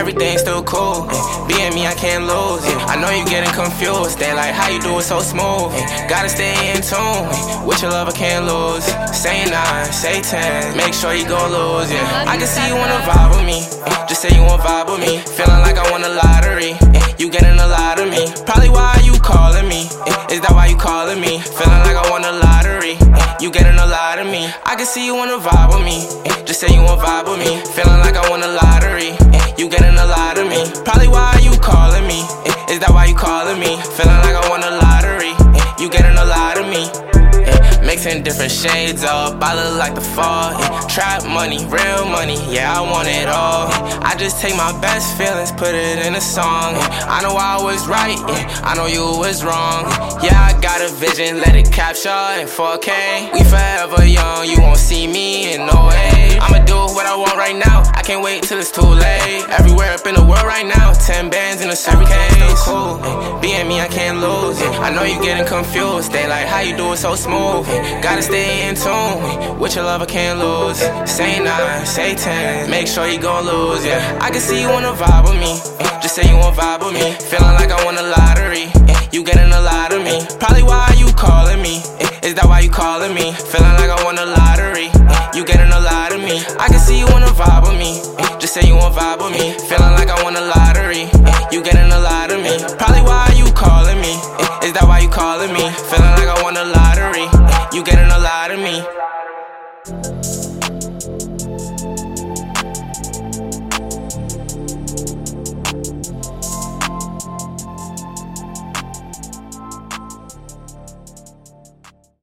everything's still cool. Being me, I can't lose. I know you getting confused. They like how you do it so smooth. Gotta stay in tune. With your love, I can't lose. Say 9, say 10. Make sure you gon' lose. I can see you wanna vibe with me. Just say you wanna vibe with me. Feeling like I won a lottery. You getting a lot of me. Probably why you calling me. Is that why you calling me? Feeling like I won a lottery. You getting a lot of me. I can see you wanna vibe with me. Just say you wanna vibe with me. Feeling like I won a lottery. You getting a lot of me. Probably why you calling me. Is that why you calling me? Feeling like I won a lottery. You getting a lot of me. Mixing different shades up, I look like the fall. Trap money, real money, yeah, I want it all. I just take my best feelings, put it in a song. I know I was right, I know you was wrong. Yeah, I got a vision, let it capture in 4K. We forever young, you won't see me in no way. I'ma do what I want right now, I can't wait till it's too late. Everywhere up in the world right now, 10 bands in a suitcase. Cool, being me, I can't lose. I know you getting confused, they like how you do it so smooth. Gotta stay in tune. With your love, I can't lose. Say 9, say 10. Make sure you gon' lose, yeah. I can see you wanna vibe with me. Just say you wanna vibe with me. Feeling like I won a lottery. You getting a lot of me. Probably why you calling me. Is that why you calling me? Feeling like I won a lottery. You getting a lot of me. I can see you wanna vibe with me. Just say you wanna vibe with me. Feeling like I won a lottery. You getting a lot of me. Probably why you calling me. Is that why you calling me? Feeling